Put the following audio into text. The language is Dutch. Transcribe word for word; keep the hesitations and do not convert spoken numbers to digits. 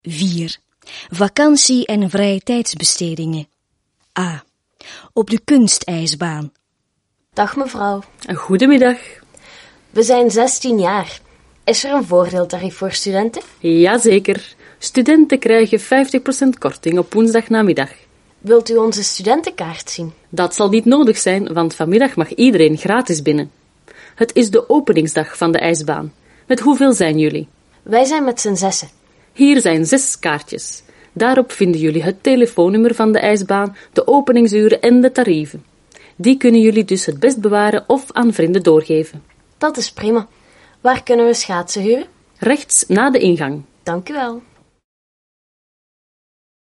vier. Vakantie- en vrije tijdsbestedingen. A. Op de kunstijsbaan. Dag mevrouw. Goedemiddag. We zijn zestien jaar. Is er een voordeeltarief voor studenten? Jazeker. Studenten krijgen vijftig procent korting op woensdagnamiddag. Wilt u onze studentenkaart zien? Dat zal niet nodig zijn, want vanmiddag mag iedereen gratis binnen. Het is de openingsdag van de ijsbaan. Met hoeveel zijn jullie? Wij zijn met z'n zessen. Hier zijn zes kaartjes. Daarop vinden jullie het telefoonnummer van de ijsbaan, de openingsuren en de tarieven. Die kunnen jullie dus het best bewaren of aan vrienden doorgeven. Dat is prima. Waar kunnen we schaatsen huren? Rechts na de ingang. Dank u wel.